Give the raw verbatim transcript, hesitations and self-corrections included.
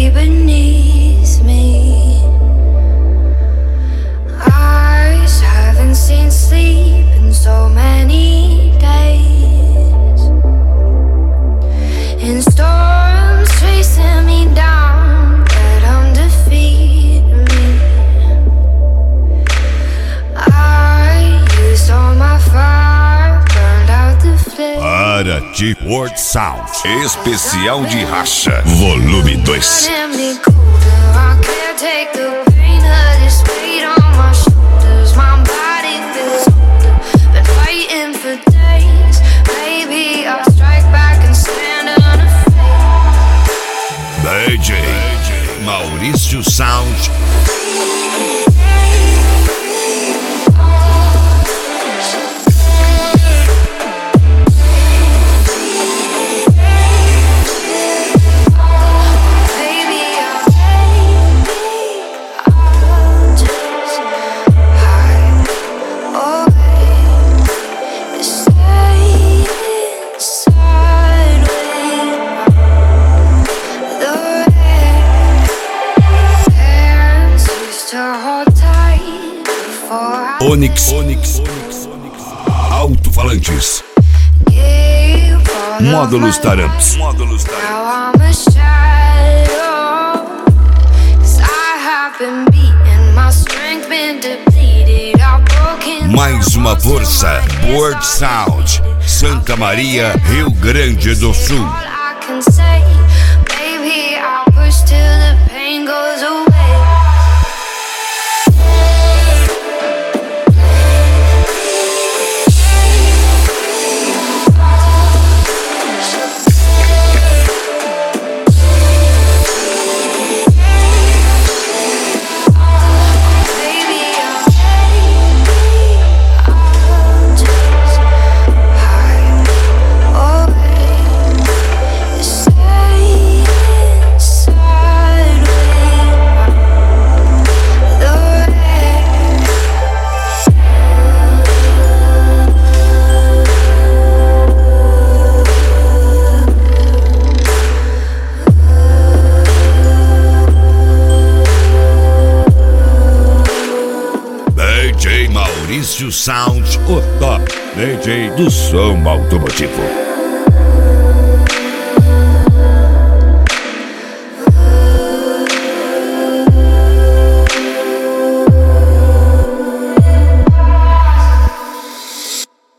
lay beneath me. Eyes haven't seen sleep in so many days. In storms chasing me down, but undefeated me. I used all my fire, burned out the flame. Paraty World Sound especial de racha, volume dois. D J Maurício Sound. Onyx, Onyx, alto-falantes, módulos Taramps, módulos Taramps. Mais uma força, World Sound, Santa Maria, Rio Grande do Sul. D J Maurício Sound, o top D J do som automotivo.